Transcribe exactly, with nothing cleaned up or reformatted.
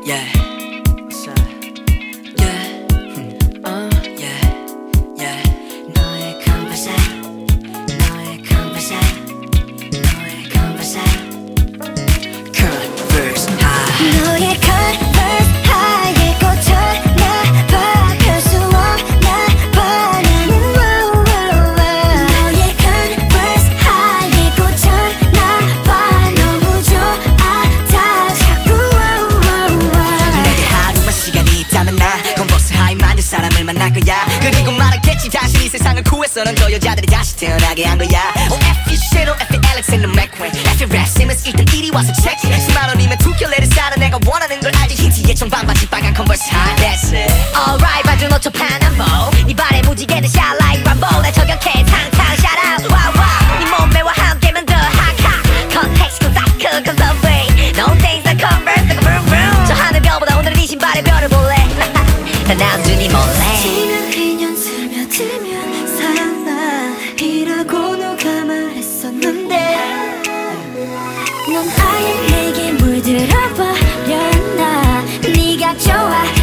yeah. What's up? Yeah. Uh, yeah. Yeah. 너의 converse, 너의 converse, 너의 converse, converse high. 너의 converse high에 꽂혀나봐. 별 수 없나봐 나는 wow, wow, wow. 너의 converse high에 꽂혀나봐. 너무 좋아 다 자꾸 wow, wow, wow. 내게 하루만 시간이 있다면 나 컨버스 하이 만들 사람을 만날 거야. 그리고 말하겠지 다시 이 세상을 구해서는 저 여자들이 다시 태어나게 한 거야. Oh F you Shadow, F you Alexander McQueen, F you Rasmus 일단 이리 와서 체크. 십만 원이면 두 켤레를 사는 내가 원하는 걸 알지. 히트의 청반바지 빨간 컨버스 하이. That's it. Alright 봐준 옷 저 파남보. 네 발에 무지개는 shine like Rambo. 날 저격해 탕탕 shout out wow wow. 네 몸매와 함께면 더 핫핫. Context cause I could cause the way. No things that converse like a vroom vroom. 저 하늘별보다 오늘은 네 신발에 별을 볼래. 다 나중에 몰래. 지면 그년 스며들면 사랑이라고 누가 말했었는데 넌 아예 내게 물들어버렸나. 네가 좋아